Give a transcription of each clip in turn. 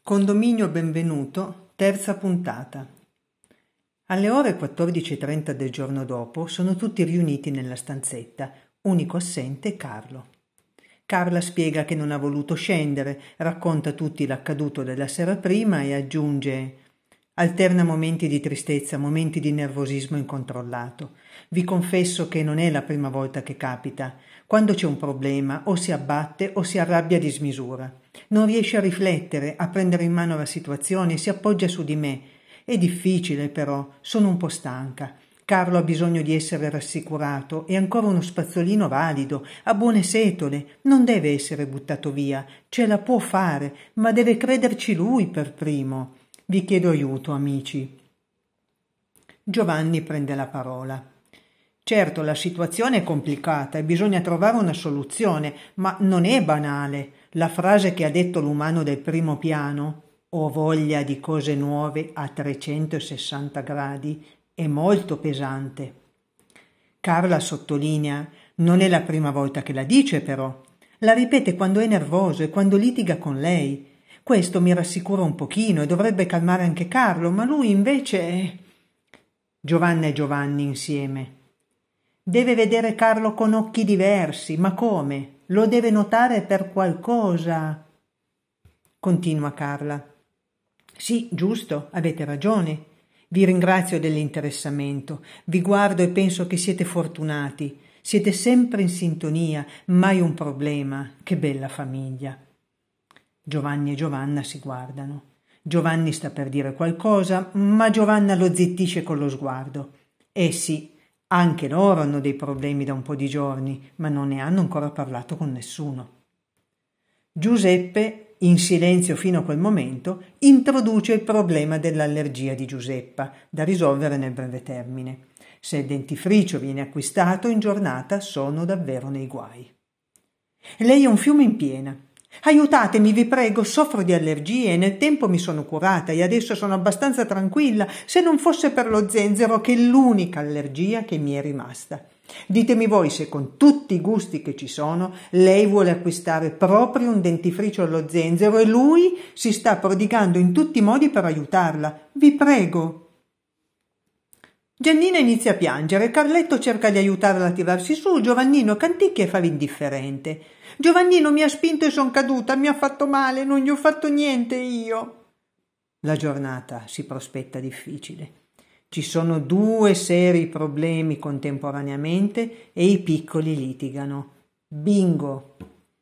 Condominio Benvenuto, terza puntata. Alle ore 14:30 del giorno dopo sono tutti riuniti nella stanzetta, unico assente Carlo. Carla spiega che non ha voluto scendere, racconta a tutti l'accaduto della sera prima e aggiunge: alterna momenti di tristezza, momenti di nervosismo incontrollato. Vi confesso che non è la prima volta che capita. Quando c'è un problema o si abbatte o si arrabbia di smisura. Non riesce a riflettere, a prendere in mano la situazione, si appoggia su di me. È difficile però, sono un po' stanca. Carlo ha bisogno di essere rassicurato, è ancora uno spazzolino valido, ha buone setole, non deve essere buttato via, ce la può fare, ma deve crederci lui per primo. Vi chiedo aiuto, amici. Giovanni prende la parola. Certo, la situazione è complicata e bisogna trovare una soluzione, ma non è banale. La frase che ha detto l'umano del primo piano, ho voglia di cose nuove a 360 gradi, è molto pesante. Carla sottolinea, non è la prima volta che la dice però. La ripete quando è nervoso e quando litiga con lei. Questo mi rassicura un pochino e dovrebbe calmare anche Carlo, ma lui invece... Giovanna e Giovanni insieme. Deve vedere Carlo con occhi diversi, ma come? Lo deve notare per qualcosa. Continua Carla. Sì, giusto, avete ragione. Vi ringrazio dell'interessamento. Vi guardo e penso che siete fortunati. Siete sempre in sintonia, mai un problema. Che bella famiglia. Giovanni e Giovanna si guardano. Giovanni sta per dire qualcosa, ma Giovanna lo zittisce con lo sguardo. Sì, anche loro hanno dei problemi da un po' di giorni, ma non ne hanno ancora parlato con nessuno. Giuseppe, in silenzio fino a quel momento, introduce il problema dell'allergia di Giuseppa, da risolvere nel breve termine. Se il dentifricio viene acquistato in giornata, sono davvero nei guai. Lei è un fiume in piena. Aiutatemi, vi prego, soffro di allergie e nel tempo mi sono curata e adesso sono abbastanza tranquilla, se non fosse per lo zenzero, che è l'unica allergia che mi è rimasta. Ditemi voi se con tutti i gusti che ci sono lei vuole acquistare proprio un dentifricio allo zenzero e lui si sta prodigando in tutti i modi per aiutarla. Vi prego. Giannina inizia a piangere, Carletto cerca di aiutarla a tirarsi su, Giovannino canticchia e fa l'indifferente. Giovannino mi ha spinto e son caduta, mi ha fatto male, non gli ho fatto niente io. La giornata si prospetta difficile. Ci sono 2 seri problemi contemporaneamente e i piccoli litigano. Bingo!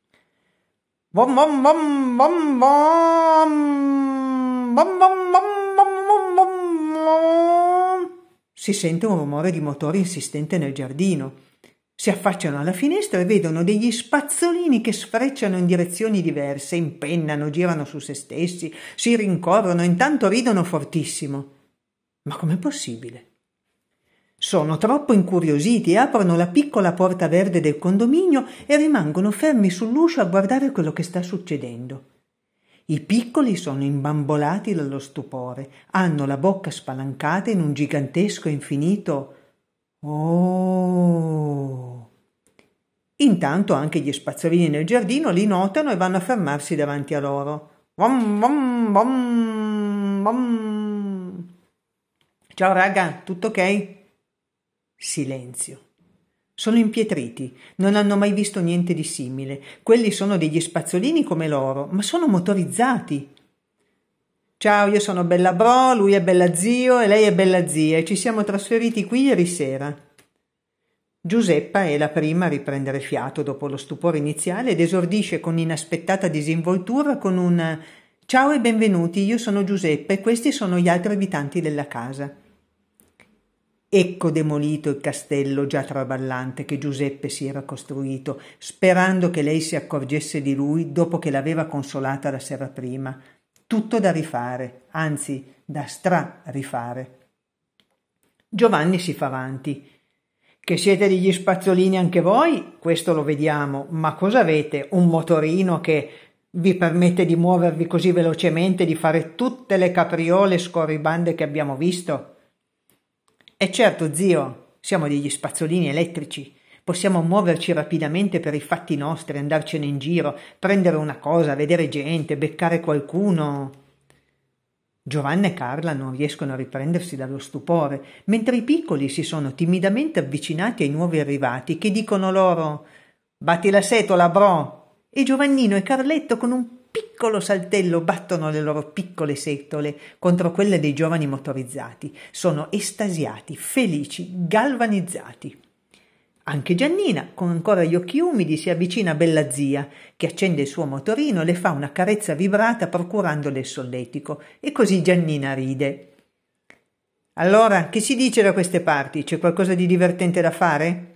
Bom bom bom bom bom bom bom bom bom bom bom. Si sente un rumore di motori insistente nel giardino. Si affacciano alla finestra e vedono degli spazzolini che sfrecciano in direzioni diverse, impennano, girano su se stessi, si rincorrono e intanto ridono fortissimo. Ma com'è possibile? Sono troppo incuriositi e aprono la piccola porta verde del condominio e rimangono fermi sull'uscio a guardare quello che sta succedendo. I piccoli sono imbambolati dallo stupore, hanno la bocca spalancata in un gigantesco e infinito «Oh!». Intanto anche gli spazzolini nel giardino li notano e vanno a fermarsi davanti a loro. Vom, vom, vom, vom. Ciao raga, tutto ok? Silenzio. Sono impietriti, non hanno mai visto niente di simile. Quelli sono degli spazzolini come loro, ma sono motorizzati. Ciao, io sono Bella Bro, lui è Bella Zio e lei è Bella Zia e ci siamo trasferiti qui ieri sera. Giuseppa è la prima a riprendere fiato dopo lo stupore iniziale ed esordisce con inaspettata disinvoltura con un «Ciao e benvenuti, io sono Giuseppa e questi sono gli altri abitanti della casa». Ecco demolito il castello già traballante che Giuseppe si era costruito, sperando che lei si accorgesse di lui dopo che l'aveva consolata la sera prima. Tutto da rifare, anzi da rifare. Giovanni si fa avanti. Che siete degli spazzolini anche voi? Questo lo vediamo, ma cosa avete? Un motorino che vi permette di muovervi così velocemente, di fare tutte le capriole scorribande che abbiamo visto? E certo, zio, siamo degli spazzolini elettrici. Possiamo muoverci rapidamente per i fatti nostri, andarcene in giro, prendere una cosa, vedere gente, beccare qualcuno. Giovanna e Carla non riescono a riprendersi dallo stupore, mentre i piccoli si sono timidamente avvicinati ai nuovi arrivati che dicono loro «Batti la setola, bro!» e Giovannino e Carletto con un piccolo saltello battono le loro piccole setole contro quelle dei giovani motorizzati. Sono estasiati, felici, galvanizzati. Anche Giannina, con ancora gli occhi umidi, si avvicina a Bella Zia, che accende il suo motorino e le fa una carezza vibrata procurandole il solletico. E così Giannina ride. «Allora, che si dice da queste parti? C'è qualcosa di divertente da fare?»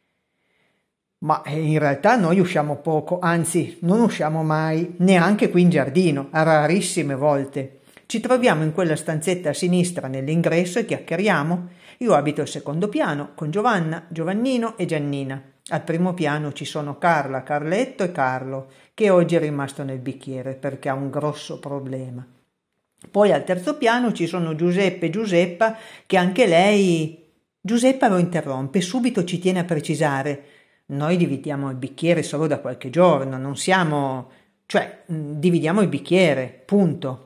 «Ma in realtà noi usciamo poco, anzi, non usciamo mai, neanche qui in giardino, a rarissime volte. Ci troviamo in quella stanzetta a sinistra nell'ingresso e chiacchieriamo. Io abito al secondo piano con Giovanna, Giovannino e Giannina. Al primo piano ci sono Carla, Carletto e Carlo, che oggi è rimasto nel bicchiere perché ha un grosso problema. Poi al terzo piano ci sono Giuseppe e Giuseppa, che anche lei...» Giuseppa lo interrompe, subito ci tiene a precisare: «Noi dividiamo il bicchiere solo da qualche giorno, non siamo... dividiamo il bicchiere, punto».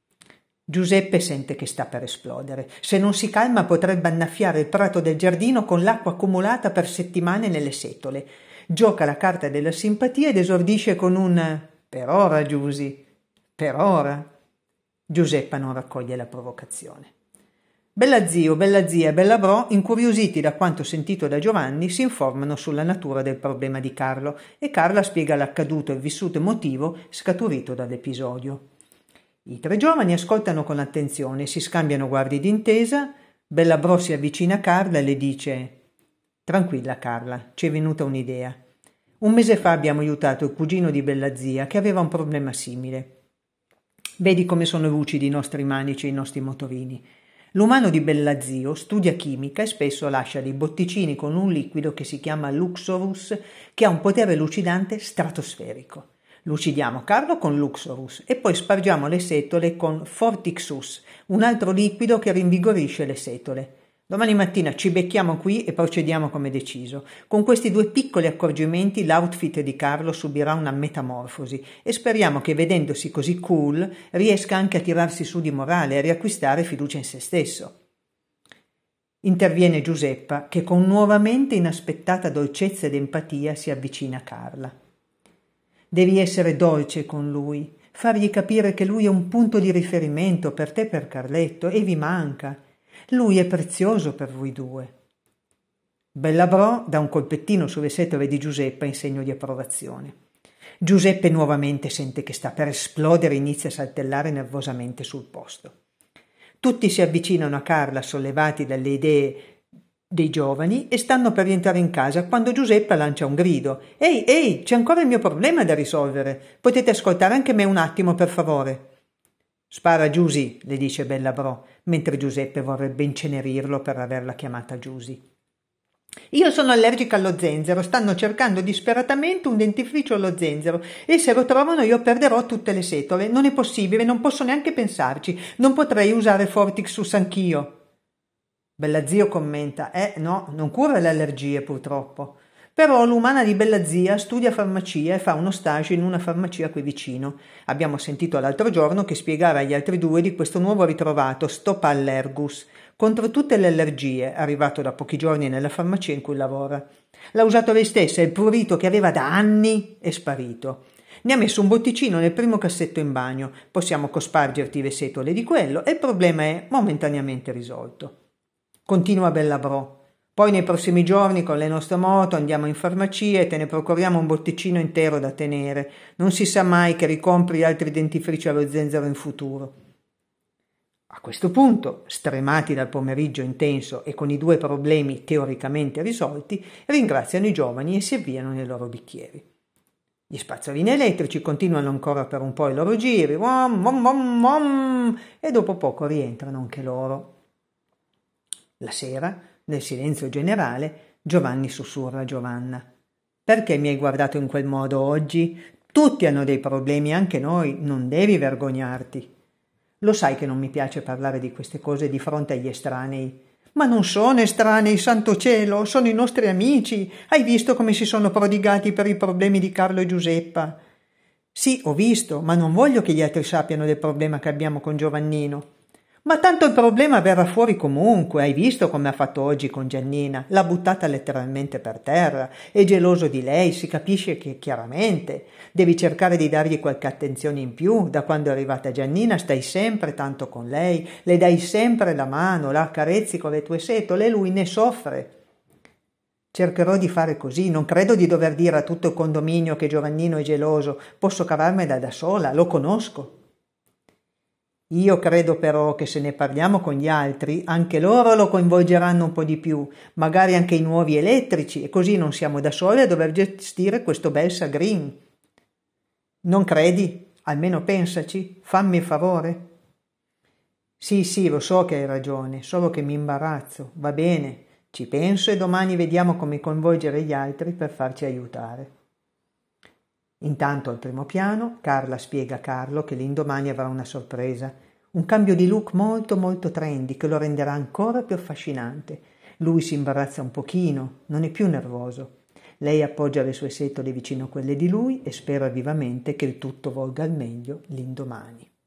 Giuseppe sente che sta per esplodere. Se non si calma potrebbe annaffiare il prato del giardino con l'acqua accumulata per settimane nelle setole. Gioca la carta della simpatia ed esordisce con un «Per ora, Giusy, per ora». Giuseppa non raccoglie la provocazione. Bella zio, bella zia e bella bro, incuriositi da quanto sentito da Giovanni, si informano sulla natura del problema di Carlo e Carla spiega l'accaduto e il vissuto emotivo scaturito dall'episodio. I tre giovani ascoltano con attenzione, si scambiano guardi d'intesa. Bella bro si avvicina a Carla e le dice: «Tranquilla Carla, ci è venuta un'idea. Un mese fa abbiamo aiutato il cugino di Bella zia che aveva un problema simile. Vedi come sono lucidi i nostri manici e i nostri motorini. L'umano di Bella zio studia chimica e spesso lascia dei botticini con un liquido che si chiama Luxorus, che ha un potere lucidante stratosferico. Lucidiamo Carlo con Luxorus e poi spargiamo le setole con Fortixus, un altro liquido che rinvigorisce le setole. Domani mattina ci becchiamo qui e procediamo come deciso. Con questi due piccoli accorgimenti l'outfit di Carlo subirà una metamorfosi e speriamo che, vedendosi così cool, riesca anche a tirarsi su di morale e a riacquistare fiducia in se stesso». Interviene Giuseppa, che con nuovamente inaspettata dolcezza ed empatia si avvicina a Carla. «Devi essere dolce con lui, fargli capire che lui è un punto di riferimento per te e per Carletto e vi manca. Lui è prezioso per voi due». Bella bro dà un colpettino sulle setole di Giuseppa in segno di approvazione. Giuseppe nuovamente sente che sta per esplodere e inizia a saltellare nervosamente sul posto. Tutti si avvicinano a Carla sollevati dalle idee dei giovani e stanno per rientrare in casa quando Giuseppa lancia un grido. Ehi, c'è ancora il mio problema da risolvere. Potete ascoltare anche me un attimo, per favore?» «Spara, Giusy», le dice Bella bro, mentre Giuseppe vorrebbe incenerirlo per averla chiamata Giusy. «Io sono allergica allo zenzero, stanno cercando disperatamente un dentifricio allo zenzero e se lo trovano io perderò tutte le setole. Non è possibile, non posso neanche pensarci, non potrei usare Fortixus anch'io». Bella zio commenta: no, non cura le allergie purtroppo. Però l'umana di Bella zia studia farmacia e fa uno stage in una farmacia qui vicino. Abbiamo sentito l'altro giorno che spiegava agli altri due di questo nuovo ritrovato Stopallergus contro tutte le allergie, arrivato da pochi giorni nella farmacia in cui lavora. L'ha usato lei stessa e il prurito che aveva da anni è sparito. Ne ha messo un botticino nel primo cassetto in bagno. Possiamo cospargerti le setole di quello e il problema è momentaneamente risolto. Continua Bella bro. Poi nei prossimi giorni con le nostre moto andiamo in farmacia e te ne procuriamo un botticino intero da tenere. Non si sa mai che ricompri altri dentifrici allo zenzero in futuro. A questo punto, stremati dal pomeriggio intenso e con i due problemi teoricamente risolti, ringraziano i giovani e si avviano nei loro bicchieri. Gli spazzolini elettrici continuano ancora per un po' i loro giri, e dopo poco rientrano anche loro. La sera, nel silenzio generale, Giovanni sussurra a Giovanna: «Perché mi hai guardato in quel modo oggi? Tutti hanno dei problemi, anche noi, non devi vergognarti. Lo sai che non mi piace parlare di queste cose di fronte agli estranei». «Ma non sono estranei, santo cielo, sono i nostri amici. Hai visto come si sono prodigati per i problemi di Carlo e Giuseppa?» «Sì, ho visto, ma non voglio che gli altri sappiano del problema che abbiamo con Giovannino». Ma tanto il problema verrà fuori comunque, hai visto come ha fatto oggi con Giannina, l'ha buttata letteralmente per terra, è geloso di lei, si capisce che chiaramente, devi cercare di dargli qualche attenzione in più, da quando è arrivata Giannina stai sempre tanto con lei, le dai sempre la mano, la accarezzi con le tue setole e lui ne soffre. Cercherò di fare così, non credo di dover dire a tutto il condominio che Giovannino è geloso, posso cavarmela da sola, lo conosco. Io credo però che se ne parliamo con gli altri, anche loro lo coinvolgeranno un po' di più, magari anche i nuovi elettrici, e così non siamo da soli a dover gestire questo bel Sagrin. Non credi? Almeno pensaci, fammi il favore. Sì, lo so che hai ragione, solo che mi imbarazzo, va bene, ci penso e domani vediamo come coinvolgere gli altri per farci aiutare. Intanto al primo piano Carla spiega a Carlo che l'indomani avrà una sorpresa, un cambio di look molto molto trendy che lo renderà ancora più affascinante. Lui si imbarazza un pochino, non è più nervoso. Lei appoggia le sue setole vicino a quelle di lui e spera vivamente che il tutto volga al meglio l'indomani.